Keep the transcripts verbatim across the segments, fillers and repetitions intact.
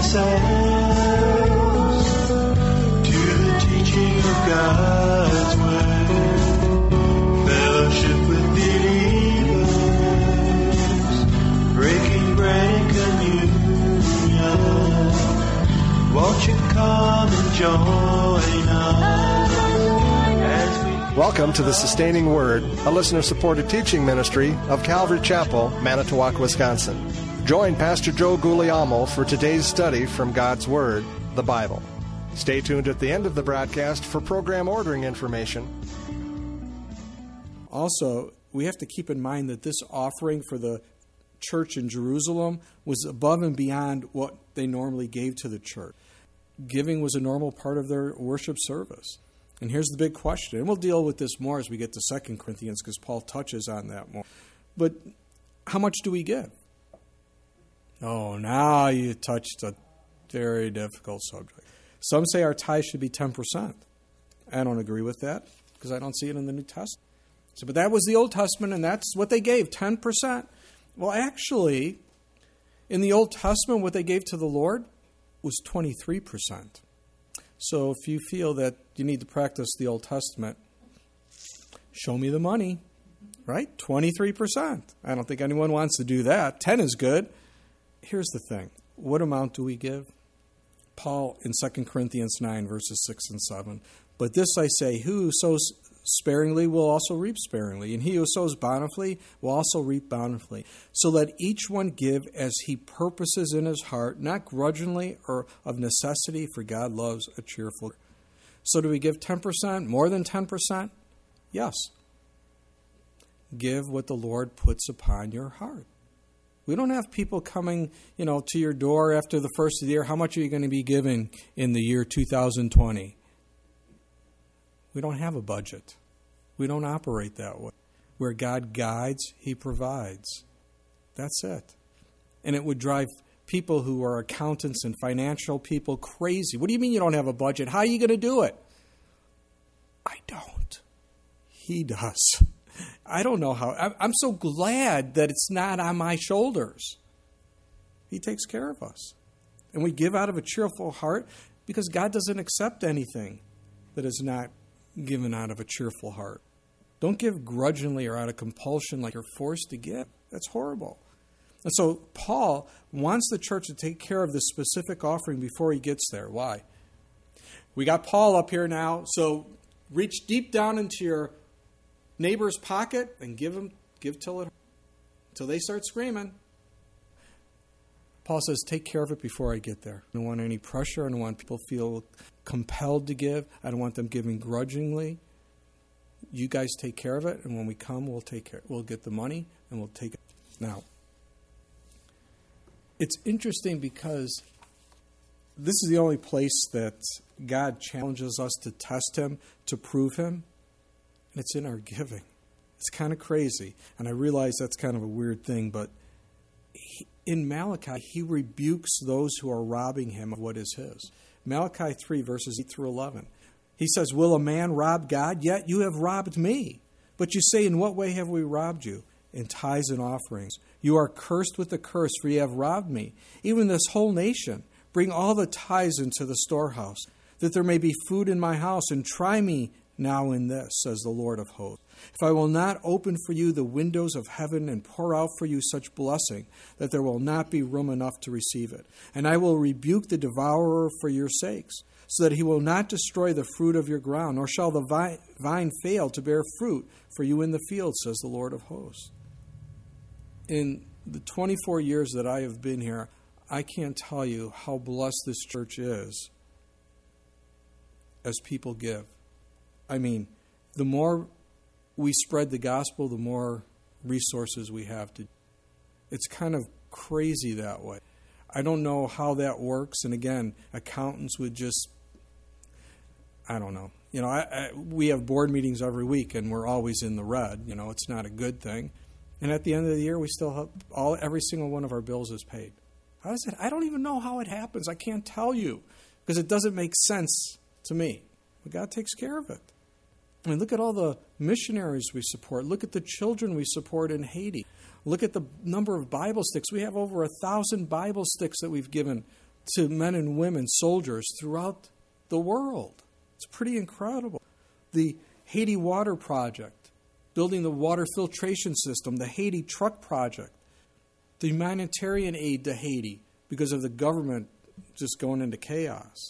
ourselves to the teaching of God's word, fellowship with believers, breaking bread and communion. Won't you come and join us as we... Welcome to the Sustaining Word, a listener-supported teaching ministry of Calvary Chapel, Manitowoc, Wisconsin. Join Pastor Joe Guglielmo for today's study from God's Word, the Bible. Stay tuned at the end of the broadcast for program ordering information. Also, we have to keep in mind that this offering for the church in Jerusalem was above and beyond what they normally gave to the church. Giving was a normal part of their worship service. And here's the big question, and we'll deal with this more as we get to Second Corinthians because Paul touches on that more. But how much do we give? Oh, now you touched a very difficult subject. Some say our tithe should be ten percent. I don't agree with that because I don't see it in the New Testament. So, but that was the Old Testament, and that's what they gave, ten percent. Well, actually, in the Old Testament, what they gave to the Lord was twenty-three percent. So if you feel that you need to practice the Old Testament, show me the money, right? twenty-three percent. I don't think anyone wants to do that. ten is good. Here's the thing. What amount do we give? Paul in Second Corinthians nine, verses six and seven. But this I say, who sows sparingly will also reap sparingly, and he who sows bountifully will also reap bountifully. So let each one give as he purposes in his heart, not grudgingly or of necessity, for God loves a cheerful. So do we give ten percent, more than ten percent? Yes. Give what the Lord puts upon your heart. We don't have people coming, you know, to your door after the first of the year. How much are you going to be giving in the year two thousand twenty? We don't have a budget. We don't operate that way. Where God guides, He provides. That's it. And it would drive people who are accountants and financial people crazy. What do you mean you don't have a budget? How are you going to do it? I don't. He does. I don't know how. I'm so glad that it's not on my shoulders. He takes care of us. And we give out of a cheerful heart because God doesn't accept anything that is not given out of a cheerful heart. Don't give grudgingly or out of compulsion like you're forced to give. That's horrible. And so Paul wants the church to take care of this specific offering before he gets there. Why? We got Paul up here now, so reach deep down into your neighbor's pocket and give them, give till it, till they start screaming. Paul says, take care of it before I get there. I don't want any pressure. I don't want people to feel compelled to give. I don't want them giving grudgingly. You guys take care of it, and when we come, we'll take care. We'll get the money, and we'll take it. Now, it's interesting because this is the only place that God challenges us to test Him, to prove Him, and it's in our giving. It's kind of crazy, and I realize that's kind of a weird thing, but he, in Malachi, He rebukes those who are robbing Him of what is His. Malachi three, verses eight through eleven. He says, will a man rob God? Yet you have robbed me. But you say, in what way have we robbed you? In tithes and offerings. You are cursed with a curse, for you have robbed me. Even this whole nation. Bring all the tithes into the storehouse, that there may be food in my house, and try me now in this, says the Lord of hosts. If I will not open for you the windows of heaven and pour out for you such blessing, that there will not be room enough to receive it. And I will rebuke the devourer for your sakes, so that he will not destroy the fruit of your ground, nor shall the vine fail to bear fruit for you in the field, says the Lord of hosts. In the twenty-four years that I have been here, I can't tell you how blessed this church is as people give. I mean, the more we spread the gospel, the more resources we have to. It's kind of crazy that way. I don't know how that works. And again, accountants would just, I don't know. You know, I, I, we have board meetings every week, and we're always in the red. You know, it's not a good thing. And at the end of the year, we still have all every single one of our bills is paid. How does it? I don't even know how it happens. I can't tell you because it doesn't make sense to me. But God takes care of it. I mean, look at all the missionaries we support. Look at the children we support in Haiti. Look at the number of Bible sticks. We have over a thousand Bible sticks that we've given to men and women, soldiers throughout the world. It's pretty incredible. The Haiti Water Project, building the water filtration system, the Haiti Truck Project, the humanitarian aid to Haiti because of the government just going into chaos.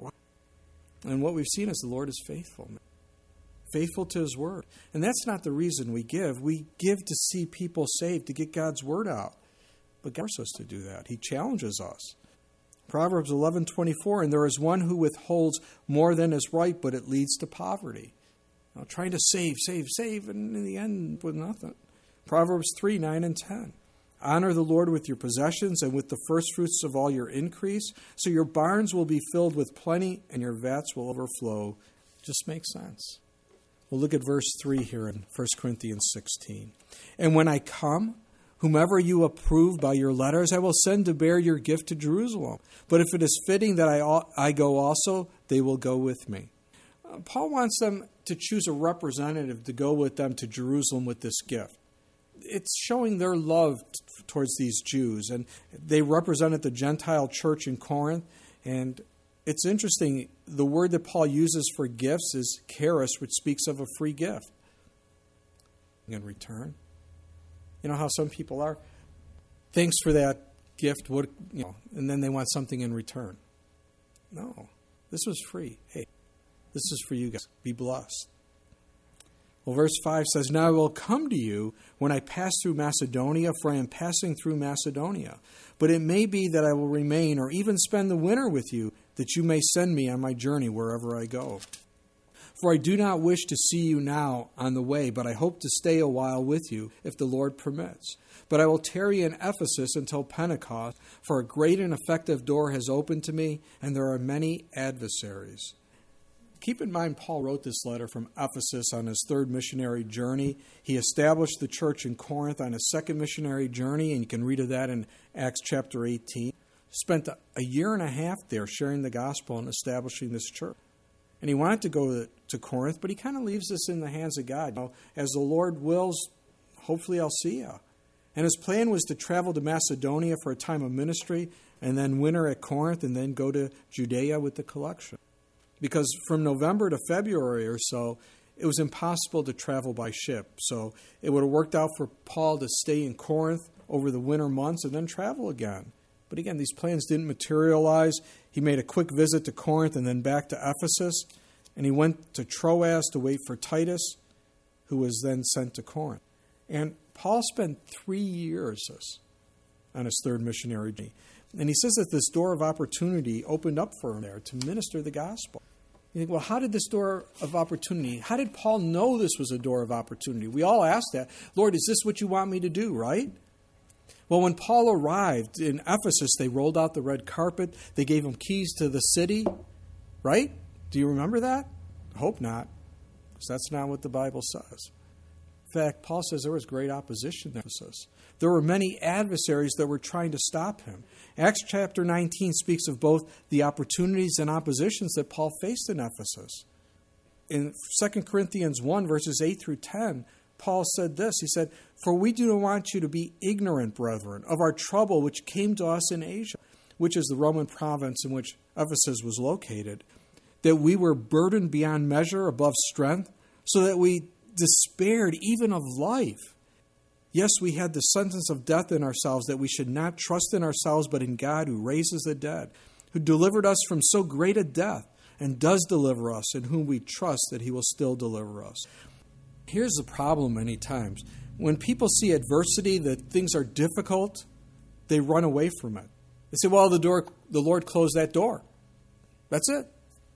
And what we've seen is the Lord is faithful. Faithful to His Word. And that's not the reason we give. We give to see people saved, to get God's Word out. But God asks us to do that. He challenges us. Proverbs eleven twenty-four, and there is one who withholds more than is right, but it leads to poverty. Now, trying to save, save, save, and in the end, with nothing. Proverbs three, nine, and ten. Honor the Lord with your possessions and with the firstfruits of all your increase, so your barns will be filled with plenty and your vats will overflow. Just makes sense. We'll look at verse three here in First Corinthians sixteen. And when I come, whomever you approve by your letters, I will send to bear your gift to Jerusalem. But if it is fitting that I, I go also, they will go with me. Uh, Paul wants them to choose a representative to go with them to Jerusalem with this gift. It's showing their love t- towards these Jews. And they represented the Gentile church in Corinth. And it's interesting, the word that Paul uses for gifts is charis, which speaks of a free gift. In return. You know how some people are? Thanks for that gift, what, you know, and then they want something in return. No, this was free. Hey, this is for you guys. Be blessed. Well, verse five says, Now I will come to you when I pass through Macedonia, for I am passing through Macedonia. But it may be that I will remain or even spend the winter with you, that you may send me on my journey wherever I go. For I do not wish to see you now on the way, but I hope to stay a while with you, if the Lord permits. But I will tarry in Ephesus until Pentecost, for a great and effective door has opened to me, and there are many adversaries. Keep in mind, Paul wrote this letter from Ephesus on his third missionary journey. He established the church in Corinth on his second missionary journey, and you can read of that in Acts chapter eighteen. Spent a year and a half there sharing the gospel and establishing this church. And he wanted to go to Corinth, but he kind of leaves this in the hands of God. You know, as the Lord wills, hopefully I'll see you. And his plan was to travel to Macedonia for a time of ministry, and then winter at Corinth, and then go to Judea with the collection. Because from November to February or so, it was impossible to travel by ship. So it would have worked out for Paul to stay in Corinth over the winter months and then travel again. But again, these plans didn't materialize. He made a quick visit to Corinth and then back to Ephesus. And he went to Troas to wait for Titus, who was then sent to Corinth. And Paul spent three years on his third missionary journey. And he says that this door of opportunity opened up for him there to minister the gospel. You think, well, how did this door of opportunity, how did Paul know this was a door of opportunity? We all ask that. Lord, is this what you want me to do, right? Well, when Paul arrived in Ephesus, they rolled out the red carpet. They gave him keys to the city, right? Do you remember that? I hope not, because that's not what the Bible says. In fact, Paul says there was great opposition in Ephesus. There were many adversaries that were trying to stop him. Acts chapter nineteen speaks of both the opportunities and oppositions that Paul faced in Ephesus. In Second Corinthians one, verses eight through ten, Paul said this. He said, For we do not want you to be ignorant, brethren, of our trouble which came to us in Asia, which is the Roman province in which Ephesus was located, that we were burdened beyond measure, above strength, so that we despaired even of life. Yes, we had the sentence of death in ourselves, that we should not trust in ourselves, but in God who raises the dead, who delivered us from so great a death, and does deliver us, in whom we trust that he will still deliver us. Here's the problem many times. When people see adversity, that things are difficult, they run away from it. They say, well, the door, the Lord closed that door. That's it.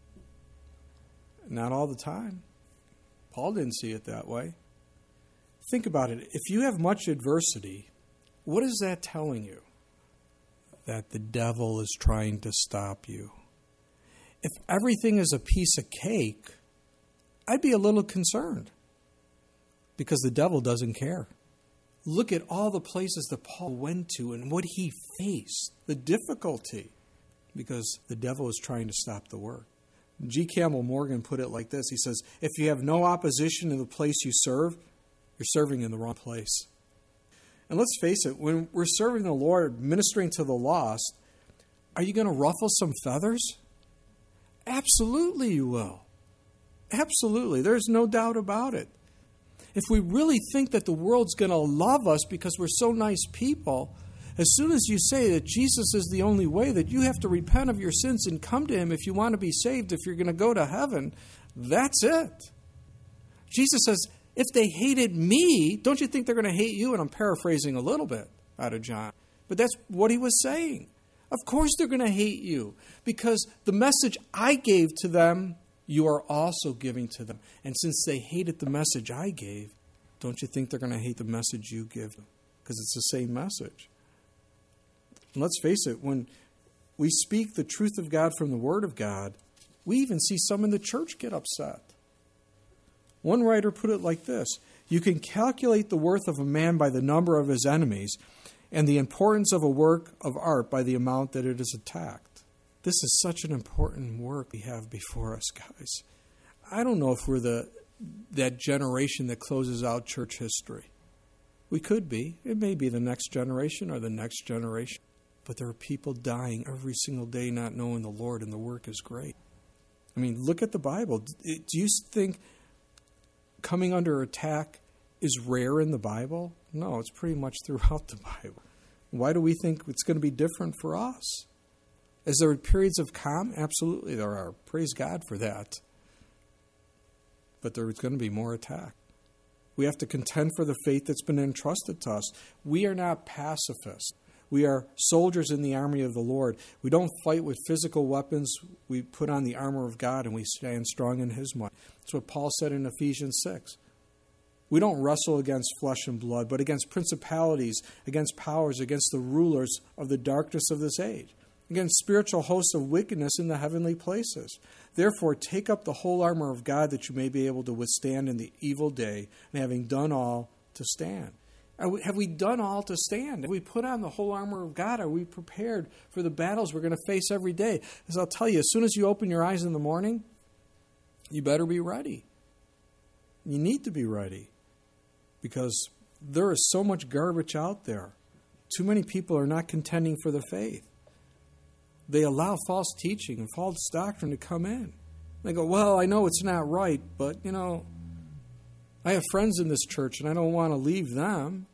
Not all the time. Paul didn't see it that way. Think about it. If you have much adversity, what is that telling you? That the devil is trying to stop you. If everything is a piece of cake, I'd be a little concerned, because the devil doesn't care. Look at all the places that Paul went to and what he faced, the difficulty, because the devil is trying to stop the work. G. Campbell Morgan put it like this. He says, if you have no opposition in the place you serve, you're serving in the wrong place. And let's face it, when we're serving the Lord, ministering to the lost, Are you going to ruffle some feathers? Absolutely you will. Absolutely. There's no doubt about it. If we really think that the world's going to love us because we're so nice people, as soon as you say that Jesus is the only way, that you have to repent of your sins and come to him if you want to be saved, if you're going to go to heaven, that's it. Jesus says, if they hated me, don't you think they're going to hate you? And I'm paraphrasing a little bit out of John. But that's what he was saying. Of course they're going to hate you because the message I gave to them, you are also giving to them. And since they hated the message I gave, don't you think they're going to hate the message you give them? Because it's the same message. And let's face it, when we speak the truth of God from the Word of God, we even see some in the church get upset. One writer put it like this: you can calculate the worth of a man by the number of his enemies, and the importance of a work of art by the amount that it is attacked. This is such an important work we have before us, guys. I don't know if we're the that generation that closes out church history. We could be. It may be the next generation or the next generation. But there are people dying every single day not knowing the Lord, and the work is great. I mean, look at the Bible. Do you think coming under attack is rare in the Bible? No, it's pretty much throughout the Bible. Why do we think it's going to be different for us? Is there periods of calm? Absolutely there are. Praise God for that. But there's going to be more attack. We have to contend for the faith that's been entrusted to us. We are not pacifists. We are soldiers in the army of the Lord. We don't fight with physical weapons. We put on the armor of God and we stand strong in his might. That's what Paul said in Ephesians six. We don't wrestle against flesh and blood, but against principalities, against powers, against the rulers of the darkness of this age, against spiritual hosts of wickedness in the heavenly places. Therefore, take up the whole armor of God that you may be able to withstand in the evil day, and having done all, to stand. Are we, have we done all to stand? Have we put on the whole armor of God? Are we prepared for the battles we're going to face every day? Because I'll tell you, as soon as you open your eyes in the morning, you better be ready. You need to be ready. Because there is so much garbage out there. Too many people are not contending for the faith. They allow false teaching and false doctrine to come in. They go, well, I know it's not right, but, you know, I have friends in this church and I don't want to leave them.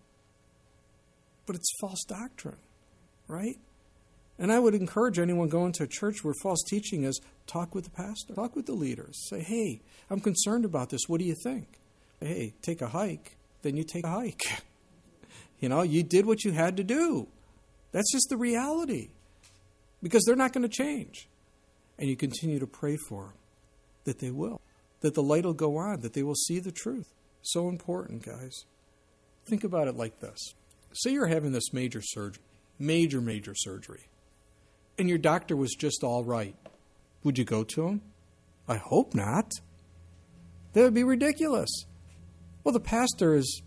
But it's false doctrine, right? And I would encourage anyone going to a church where false teaching is, talk with the pastor, talk with the leaders. Say, hey, I'm concerned about this. What do you think? Hey, take a hike. Then you take a hike. You know, you did what you had to do. That's just the reality. Because they're not going to change. And you continue to pray for them, that they will. That the light will go on, that they will see the truth. So important, guys. Think about it like this. Say you're having this major surgery, major, major surgery, and your doctor was just all right. Would you go to him? I hope not. That would be ridiculous. Well, the pastor is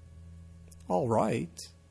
all right.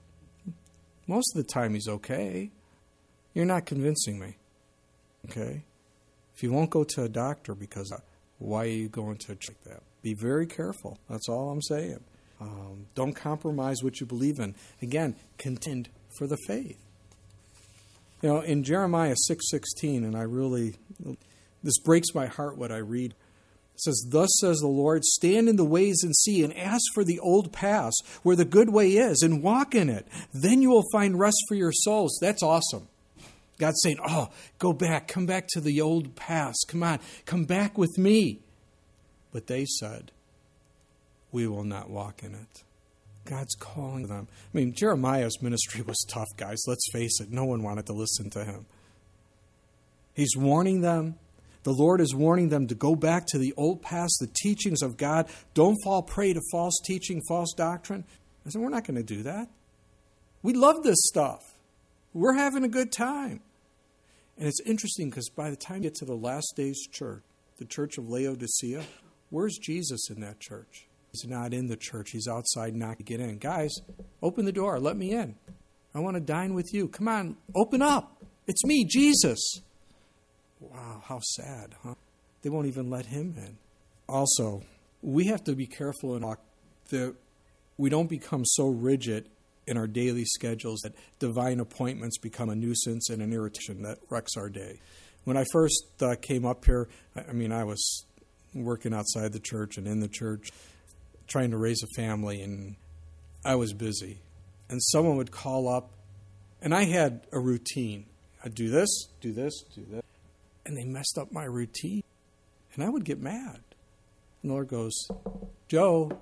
Most of the time he's okay. You're not convincing me. Okay? If you won't go to a doctor because why are you going to a church like that? Be very careful. That's all I'm saying. Um, don't compromise what you believe in. Again, contend for the faith. You know, in Jeremiah six sixteen, and I really, this breaks my heart what I read. It says, thus says the Lord, stand in the ways and see, and ask for the old paths where the good way is, and walk in it. Then you will find rest for your souls. That's awesome. God's saying, oh, go back, come back to the old paths. Come on, come back with me. But they said, we will not walk in it. God's calling them. I mean, Jeremiah's ministry was tough, guys. Let's face it. No one wanted to listen to him. He's warning them. The Lord is warning them to go back to the old paths, the teachings of God. Don't fall prey to false teaching, false doctrine. I said, we're not going to do that. We love this stuff. We're having a good time. And it's interesting because by the time you get to the last days church, the church of Laodicea, where's Jesus in that church? He's not in the church. He's outside knocking to get in. Guys, open the door. Let me in. I want to dine with you. Come on, open up. It's me, Jesus. Wow, how sad, huh? They won't even let him in. Also, we have to be careful in that we don't become so rigid in our daily schedules that divine appointments become a nuisance and an irritation that wrecks our day. When I first uh, came up here, I mean, I was working outside the church and in the church, trying to raise a family, and I was busy. And someone would call up, and I had a routine. I'd do this, do this, do this. And they messed up my routine. And I would get mad. And the Lord goes, Joe,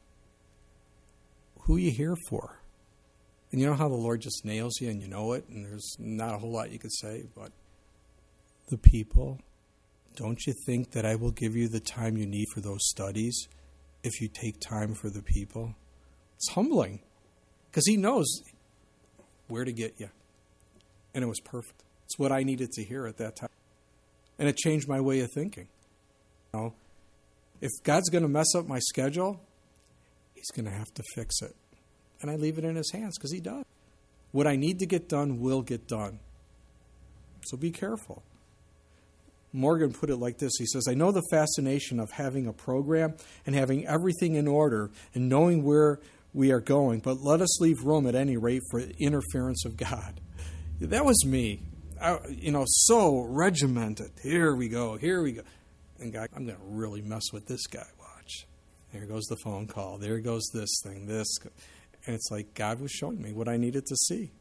who are you here for? And you know how the Lord just nails you and you know it, and there's not a whole lot you could say, but the people, don't you think that I will give you the time you need for those studies if you take time for the people? It's humbling, because he knows where to get you. And it was perfect. It's what I needed to hear at that time. And it changed my way of thinking. You know, if God's going to mess up my schedule, he's going to have to fix it. And I leave it in his hands, because he does. What I need to get done will get done. So be careful. Morgan put it like this. He says, I know the fascination of having a program and having everything in order and knowing where we are going, but let us leave room at any rate for the interference of God. That was me. I, you know, so regimented. Here we go, here we go. And God, I'm going to really mess with this guy. Watch. There goes the phone call. There goes this thing, this. And it's like God was showing me what I needed to see.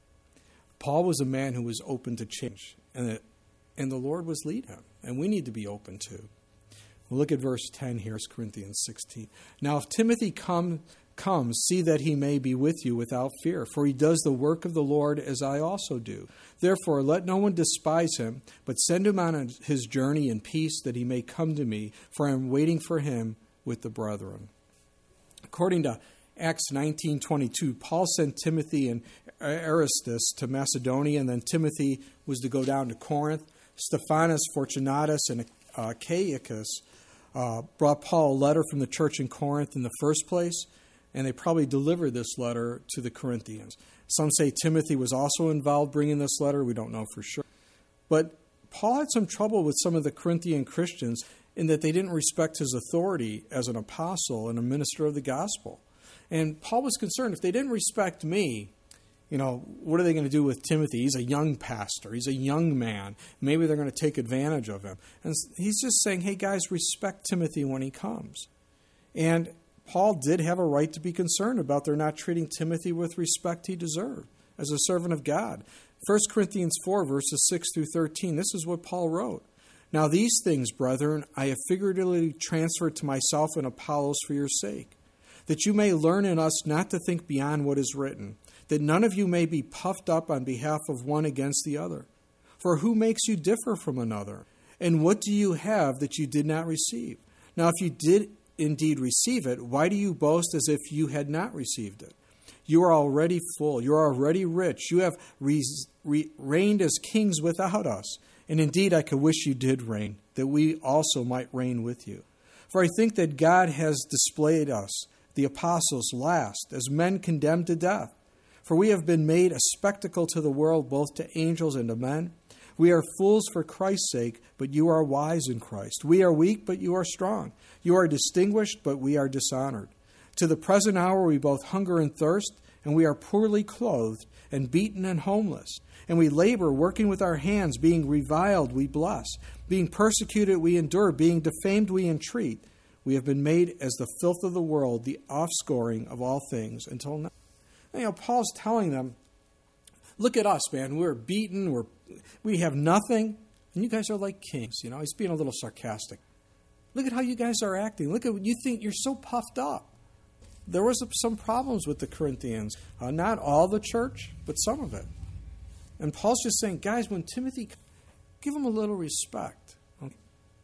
Paul was a man who was open to change, and it, and the Lord was leading him, and we need to be open too. We'll look at verse ten here, Corinthians sixteen. Now if Timothy come, comes, see that he may be with you without fear, for he does the work of the Lord as I also do. Therefore let no one despise him, but send him on his journey in peace, that he may come to me, for I am waiting for him with the brethren. According to Acts nineteen twenty-two, Paul sent Timothy and Aristus to Macedonia, and then Timothy was to go down to Corinth. Stephanas, Fortunatus, and uh, Achaicus uh, brought Paul a letter from the church in Corinth in the first place, and they probably delivered this letter to the Corinthians. Some say Timothy was also involved bringing this letter. We don't know for sure. But Paul had some trouble with some of the Corinthian Christians in that they didn't respect his authority as an apostle and a minister of the gospel. And Paul was concerned, if they didn't respect me, you know, what are they going to do with Timothy? He's a young pastor. He's a young man. Maybe they're going to take advantage of him. And he's just saying, hey, guys, respect Timothy when he comes. And Paul did have a right to be concerned about their not treating Timothy with respect he deserved as a servant of God. First Corinthians four, verses six through thirteen, this is what Paul wrote. Now these things, brethren, I have figuratively transferred to myself and Apollos for your sake, that you may learn in us not to think beyond what is written, that none of you may be puffed up on behalf of one against the other. For who makes you differ from another? And what do you have that you did not receive? Now if you did indeed receive it, why do you boast as if you had not received it? You are already full. You are already rich. You have re- re- reigned as kings without us. And indeed I could wish you did reign, that we also might reign with you. For I think that God has displayed us, the apostles, last, as men condemned to death. For we have been made a spectacle to the world, both to angels and to men. We are fools for Christ's sake, but you are wise in Christ. We are weak, but you are strong. You are distinguished, but we are dishonored. To the present hour we both hunger and thirst, and we are poorly clothed, and beaten and homeless. And we labor, working with our hands, being reviled, we bless. Being persecuted, we endure. Being defamed, we entreat. We have been made as the filth of the world, the offscoring of all things, until now. You know, Paul's telling them, look at us, man. We're beaten. We're, we have nothing. And you guys are like kings. You know, he's being a little sarcastic. Look at how you guys are acting. Look at what you think. You're so puffed up. There was some problems with the Corinthians. Uh, not all the church, but some of it. And Paul's just saying, guys, when Timothy, give him a little respect. Okay.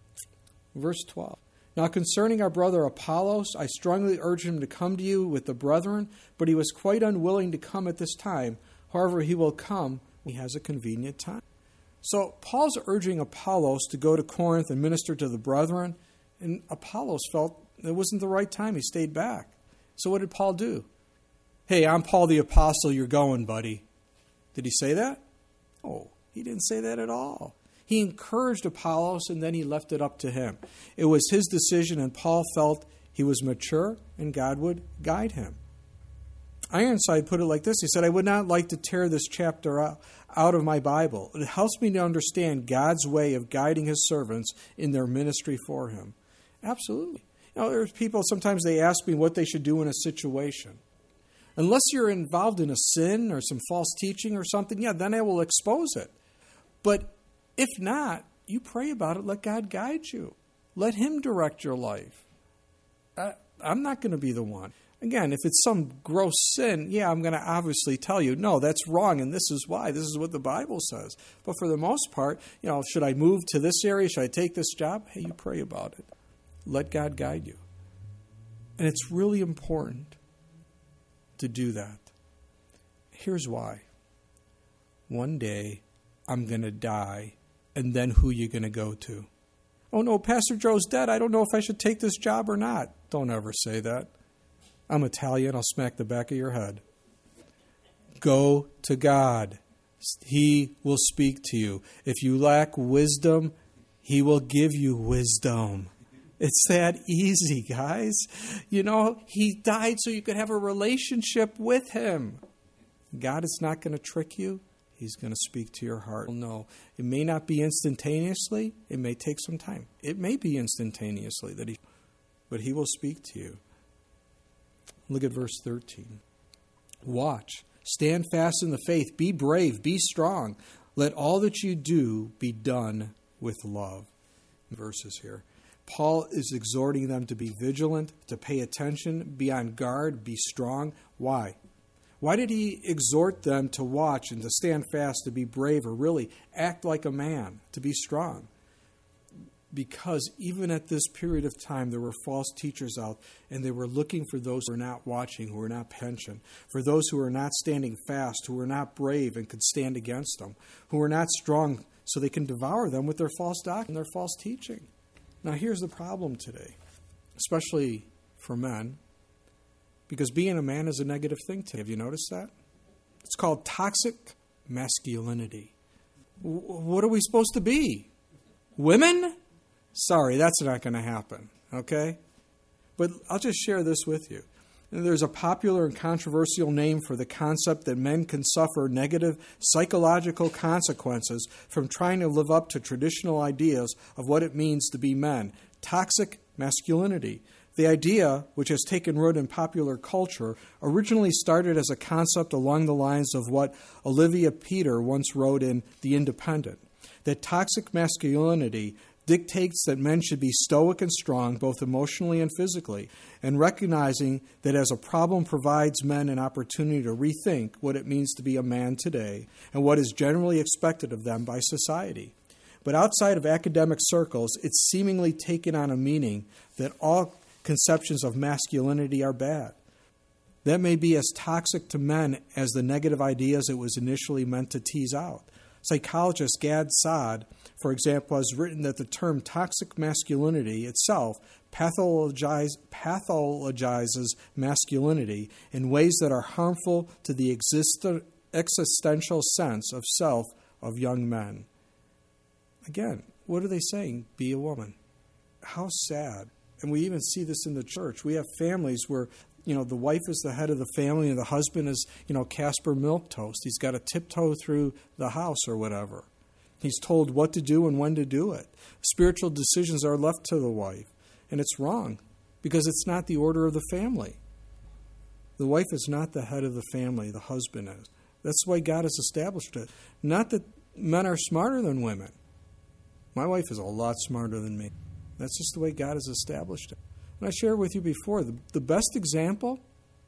Verse twelve. Now concerning our brother Apollos, I strongly urged him to come to you with the brethren, but he was quite unwilling to come at this time. However, he will come when he has a convenient time. So Paul's urging Apollos to go to Corinth and minister to the brethren, and Apollos felt it wasn't the right time. He stayed back. So what did Paul do? Hey, I'm Paul the apostle, you're going, buddy. Did he say that? Oh, he didn't say that at all. He encouraged Apollos, and then he left it up to him. It was his decision, and Paul felt he was mature, and God would guide him. Ironside put it like this. He said, I would not like to tear this chapter out, out of my Bible. It helps me to understand God's way of guiding his servants in their ministry for him. Absolutely. You know, there's people, sometimes they ask me what they should do in a situation. Unless you're involved in a sin or some false teaching or something, yeah, then I will expose it. But if not, you pray about it. Let God guide you. Let him direct your life. I, I'm not going to be the one. Again, if it's some gross sin, yeah, I'm going to obviously tell you, no, that's wrong, and this is why. This is what the Bible says. But for the most part, you know, should I move to this area? Should I take this job? Hey, you pray about it. Let God guide you. And it's really important to do that. Here's why. One day, I'm going to die, and then who are you going to go to? Oh, no, Pastor Joe's dead. I don't know if I should take this job or not. Don't ever say that. I'm Italian. I'll smack the back of your head. Go to God. He will speak to you. If you lack wisdom, he will give you wisdom. It's that easy, guys. You know, he died so you could have a relationship with him. God is not going to trick you. He's going to speak to your heart. No, it may not be instantaneously. It may take some time. It may be instantaneously, that he, but he will speak to you. Look at verse thirteen. Watch. Stand fast in the faith. Be brave. Be strong. Let all that you do be done with love. Verses here. Paul is exhorting them to be vigilant, to pay attention, be on guard, be strong. Why? Why did he exhort them to watch and to stand fast, to be brave, or really act like a man, to be strong? Because even at this period of time, there were false teachers out, and they were looking for those who were not watching, who were not pension, for those who were not standing fast, who were not brave and could stand against them, who were not strong so they can devour them with their false doctrine, their false teaching. Now, here's the problem today, especially for men, because being a man is a negative thing today. Have you noticed that? It's called toxic masculinity. W- what are we supposed to be? Women? Sorry, that's not going to happen, okay? But I'll just share this with you. There's a popular and controversial name for the concept that men can suffer negative psychological consequences from trying to live up to traditional ideas of what it means to be men. Toxic masculinity. The idea, which has taken root in popular culture, originally started as a concept along the lines of what Olivia Peter once wrote in The Independent, that toxic masculinity dictates that men should be stoic and strong, both emotionally and physically, and recognizing that as a problem provides men an opportunity to rethink what it means to be a man today and what is generally expected of them by society. But outside of academic circles, it's seemingly taken on a meaning that all conceptions of masculinity are bad. That may be as toxic to men as the negative ideas it was initially meant to tease out. Psychologist Gad Saad, for example, has written that the term toxic masculinity itself pathologize, pathologizes masculinity in ways that are harmful to the exist, existential sense of self of young men. Again, what are they saying? Be a woman. How sad. And we even see this in the church. We have families where, you know, the wife is the head of the family and the husband is, you know, Casper Milquetoast. He's got to tiptoe through the house or whatever. He's told what to do and when to do it. Spiritual decisions are left to the wife. And it's wrong because it's not the order of the family. The wife is not the head of the family. The husband is. That's the way God has established it. Not that men are smarter than women. My wife is a lot smarter than me. That's just the way God has established it. And I shared with you before, the, the best example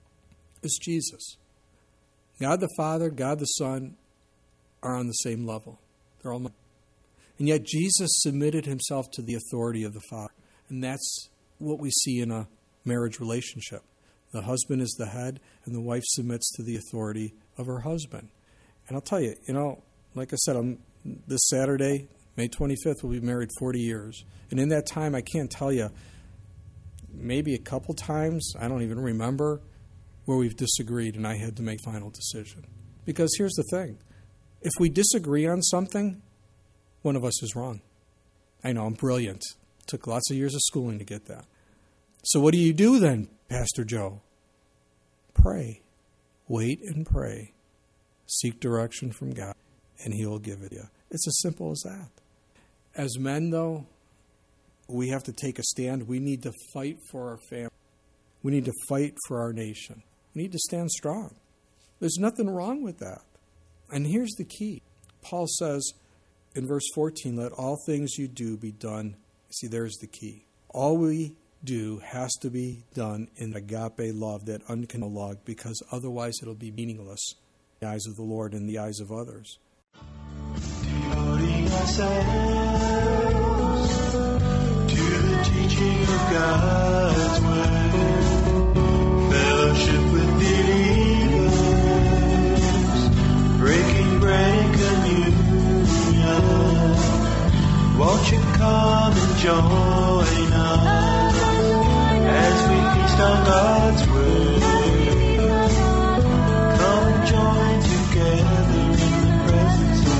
is Jesus. God the Father, God the Son are on the same level. They're all. And yet Jesus submitted himself to the authority of the Father. And that's what we see in a marriage relationship. The husband is the head, and the wife submits to the authority of her husband. And I'll tell you, you know, like I said, I'm, this Saturday, May twenty-fifth, we'll be married forty years. And in that time, I can't tell you, maybe a couple times, I don't even remember, where we've disagreed and I had to make a final decision. Because here's the thing. If we disagree on something, one of us is wrong. I know, I'm brilliant. Took lots of years of schooling to get that. So what do you do then, Pastor Joe? Pray. Wait and pray. Seek direction from God, and He will give it to you. It's as simple as that. As men, though, we have to take a stand. We need to fight for our family. We need to fight for our nation. We need to stand strong. There's nothing wrong with that. And here's the key. Paul says in verse fourteen, let all things you do be done. See, there's the key. All we do has to be done in agape love, that unconditional love, because otherwise it'll be meaningless in the eyes of the Lord and the eyes of others. Devoting ourselves to the teaching of God's word, fellowship with believers, breaking bread and communion, won't you come and join us as we feast on God's word? Come and join together in the presence of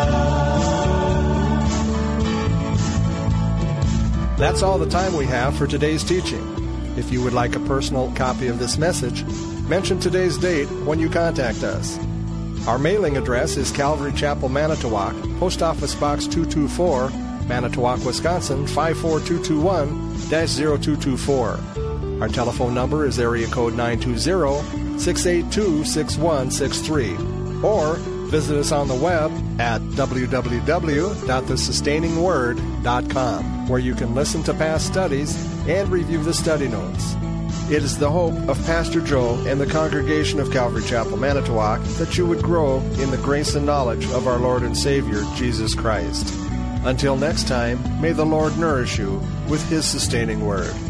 God. That's all the time we have for today's teaching. If you would like a personal copy of this message, mention today's date when you contact us. Our mailing address is Calvary Chapel, Manitowoc, Post Office Box two two four, Manitowoc, Wisconsin five four two two one dash zero two two four. Our telephone number is area code nine two zero, six eight two, six one six three. Or visit us on the web at w w w dot the sustaining word dot com, where you can listen to past studies and review the study notes. It is the hope of Pastor Joe and the congregation of Calvary Chapel, Manitowoc, that you would grow in the grace and knowledge of our Lord and Savior, Jesus Christ. Until next time, may the Lord nourish you with His sustaining word.